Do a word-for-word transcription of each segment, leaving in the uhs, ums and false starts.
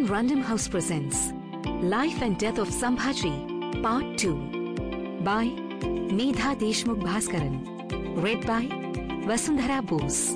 Random House presents Life and Death of Sambhaji, Part two by Medha Deshmukh Bhaskaran, read by Vasundhara Bose.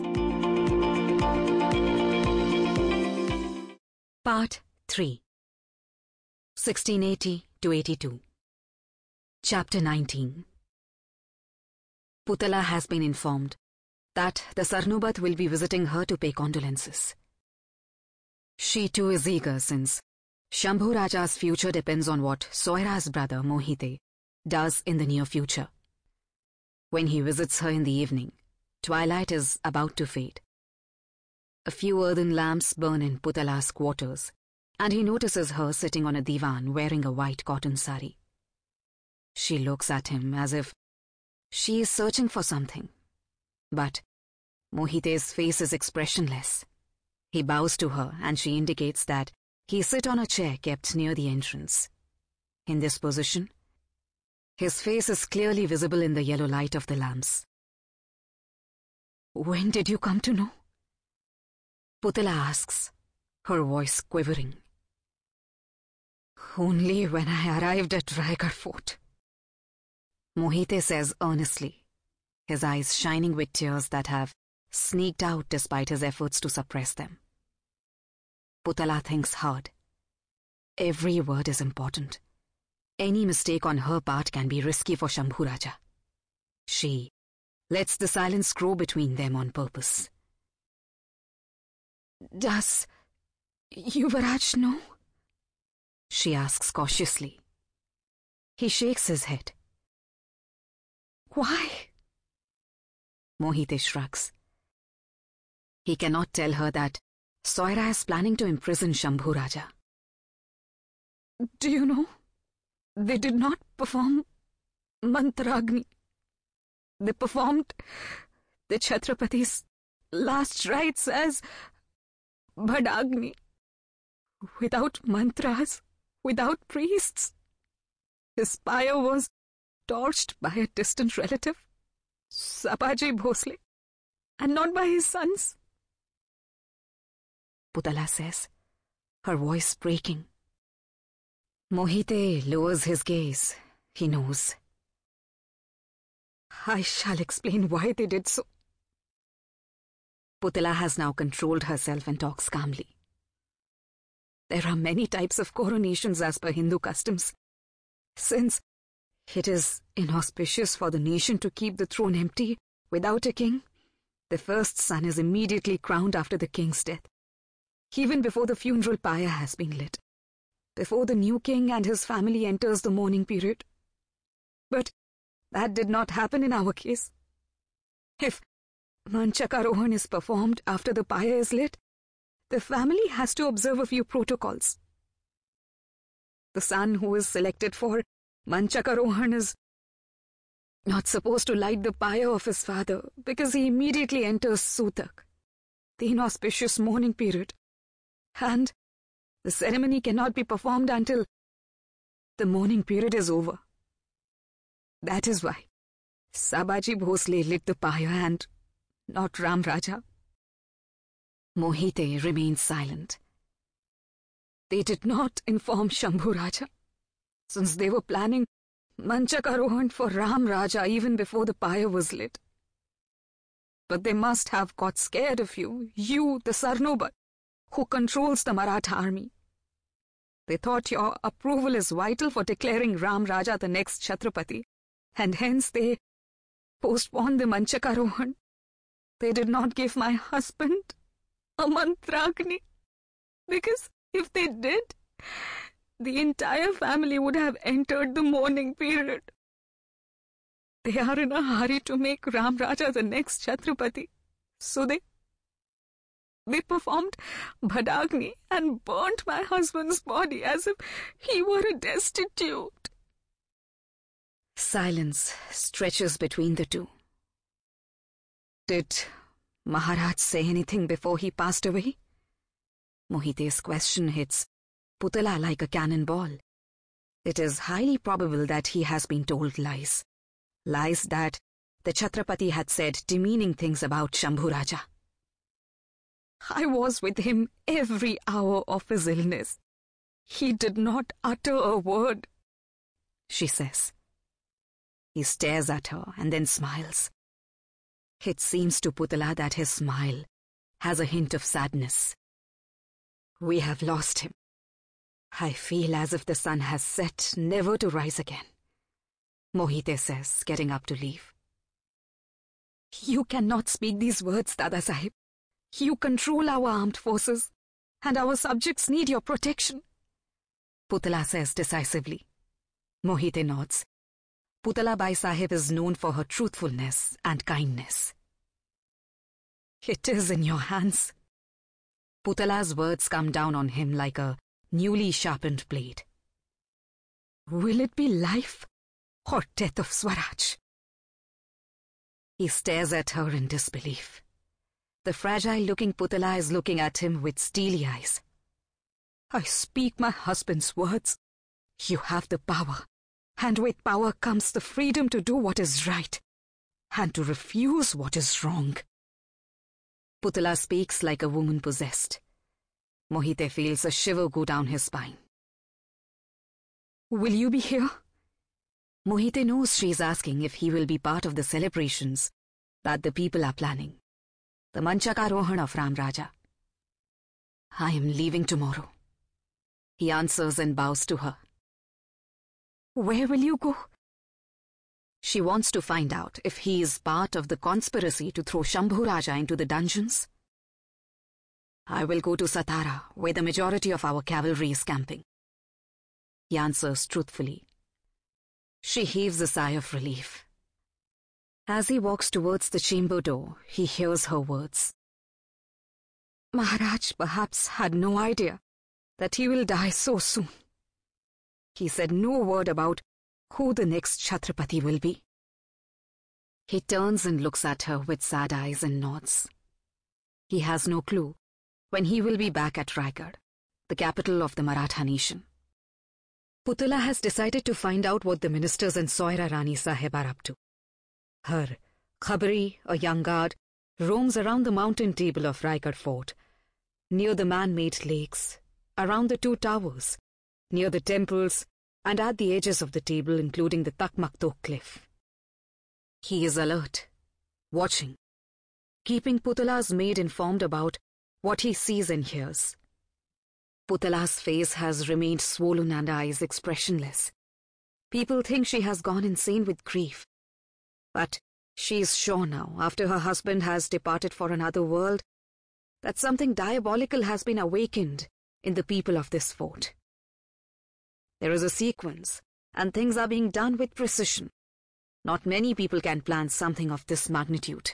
Part three sixteen eighty to eighty-two. Chapter nineteen. Putala has been informed that the Sarnobat will be visiting her to pay condolences. She too is eager since Shambhu Raja's future depends on what Soira's brother Mohite does in the near future. When he visits her in the evening, twilight is about to fade. A few earthen lamps burn in Putala's quarters, and he notices her sitting on a divan wearing a white cotton sari. She looks at him as if she is searching for something, but Mohite's face is expressionless. He bows to her and she indicates that he sit on a chair kept near the entrance. In this position, his face is clearly visible in the yellow light of the lamps. "When did you come to know?" Putala asks, her voice quivering. "Only when I arrived at Raigad Fort," Mohite says earnestly, his eyes shining with tears that have sneaked out despite his efforts to suppress them. Putala thinks hard. Every word is important. Any mistake on her part can be risky for Shambhu Raja. She lets the silence grow between them on purpose. "Does Yuvaraj know?" she asks cautiously. He shakes his head. "Why?" Mohite shrugs. He cannot tell her that Soira is planning to imprison Shambhu Raja. "Do you know, they did not perform Mantragni. They performed the Chhatrapati's last rites as Bhadagni, without mantras, without priests. His pyre was torched by a distant relative, Sabaji Bhosle, and not by his sons." Putala says, her voice breaking. Mohite lowers his gaze. He knows. "I shall explain why they did so." Putala has now controlled herself and talks calmly. "There are many types of coronations as per Hindu customs. Since it is inauspicious for the nation to keep the throne empty without a king, the first son is immediately crowned after the king's death, even before the funeral pyre has been lit, before the new king and his family enters the mourning period. But that did not happen in our case. If Manchakarohan is performed after the pyre is lit, the family has to observe a few protocols. The son who is selected for Manchakarohan is not supposed to light the pyre of his father because he immediately enters Sutak, the inauspicious mourning period, and the ceremony cannot be performed until the mourning period is over. That is why Sabaji Bhosle lit the pyre and not Ram Raja." Mohite remains silent. They did not inform Shambhu Raja, since they were planning Manchakarohan for Ram Raja even before the pyre was lit. But they must have got scared of you, you, the Sarnobat, who controls the Maratha army. They thought your approval is vital for declaring Ram Raja the next Chhatrapati, and hence they postponed the Manchakarohan. They did not give my husband a Mantragni, because if they did, the entire family would have entered the mourning period. They are in a hurry to make Ram Raja the next Chhatrapati, so they They performed Bhadagni and burnt my husband's body as if he were a destitute." Silence stretches between the two. "Did Maharaj say anything before he passed away?" Mohite's question hits Putala like a cannonball. It is highly probable that he has been told lies. Lies that the Chhatrapati had said demeaning things about Shambhu Raja. "I was with him every hour of his illness. He did not utter a word, she says. He stares at her and then smiles. It seems to Putala that his smile has a hint of sadness. We have lost him. I feel as if the sun has set, never to rise again, Mohite says, getting up to leave. You cannot speak these words, Dada Sahib. You control our armed forces, and our subjects need your protection, Putala says decisively. Mohite nods. Putala Bai Sahib is known for her truthfulness and kindness. It is in your hands. Putala's words come down on him like a newly sharpened blade. Will it be life or death of Swaraj? He stares at her in disbelief. The fragile-looking Putala is looking at him with steely eyes. I speak my husband's words. You have the power, and with power comes the freedom to do what is right, and to refuse what is wrong. Putala speaks like a woman possessed. Mohite feels a shiver go down his spine. Will you be here? Mohite knows she is asking if he will be part of the celebrations that the people are planning. The Manchakarohan of Ram Raja. I am leaving tomorrow, he answers and bows to her. Where will you go? She wants to find out if he is part of the conspiracy to throw Shambhu Raja into the dungeons. I will go to Satara, where the majority of our cavalry is camping, he answers truthfully. She heaves a sigh of relief. As he walks towards the chamber door, he hears her words. Maharaj perhaps had no idea that he will die so soon. He said no word about who the next Chhatrapati will be. He turns and looks at her with sad eyes and nods. He has no clue when he will be back at Raigad, the capital of the Maratha nation. Putala has decided to find out what the ministers and Soira Rani Sahib are up to. Her Khabri, a young guard, roams around the mountain table of Raigad fort, near the man-made lakes, around the two towers, near the temples, and at the edges of the table, including the Takmaktok cliff. He is alert, watching, keeping Putala's maid informed about what he sees and hears. Putala's face has remained swollen and eyes expressionless. People think she has gone insane with grief. But she is sure now, after her husband has departed for another world, that something diabolical has been awakened in the people of this fort. There is a sequence, and things are being done with precision. Not many people can plan something of this magnitude.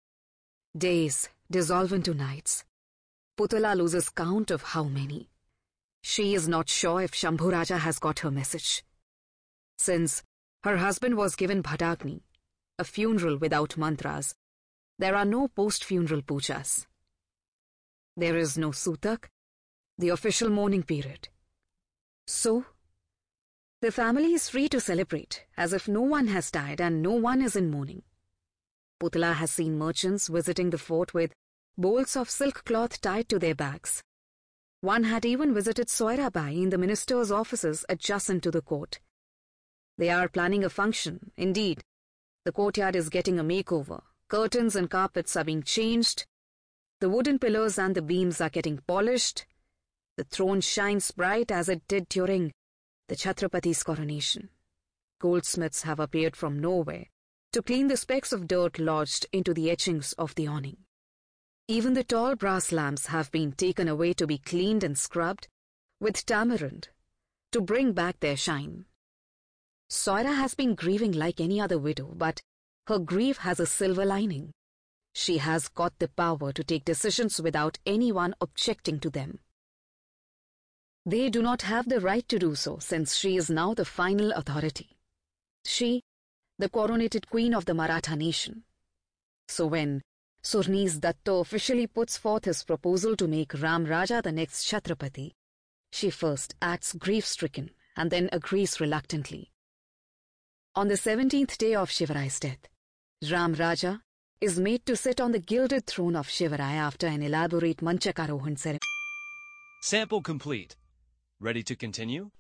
Days dissolve into nights. Putala loses count of how many. She is not sure if Shambhu Raja has got her message. Since her husband was given Bhadagni, a funeral without mantras, there are no post-funeral pujas. There is no Sutak, the official mourning period. So, the family is free to celebrate as if no one has died and no one is in mourning. Putala has seen merchants visiting the fort with bolts of silk cloth tied to their bags. One had even visited Soira Bai in the minister's offices adjacent to the court. They are planning a function, indeed. The courtyard is getting a makeover. Curtains and carpets are being changed. The wooden pillars and the beams are getting polished. The throne shines bright as it did during the Chhatrapati's coronation. Goldsmiths have appeared from nowhere to clean the specks of dirt lodged into the etchings of the awning. Even the tall brass lamps have been taken away to be cleaned and scrubbed with tamarind to bring back their shine. Soira has been grieving like any other widow, but her grief has a silver lining. She has got the power to take decisions without anyone objecting to them. They do not have the right to do so, since she is now the final authority. She, the coronated queen of the Maratha nation. So when Surnees Datto officially puts forth his proposal to make Ram Raja the next Chhatrapati, she first acts grief-stricken and then agrees reluctantly. On the seventeenth day of Shivarai's death, Ram Raja is made to sit on the gilded throne of Shivarai after an elaborate Manchakarohan ceremony. Sample complete. Ready to continue?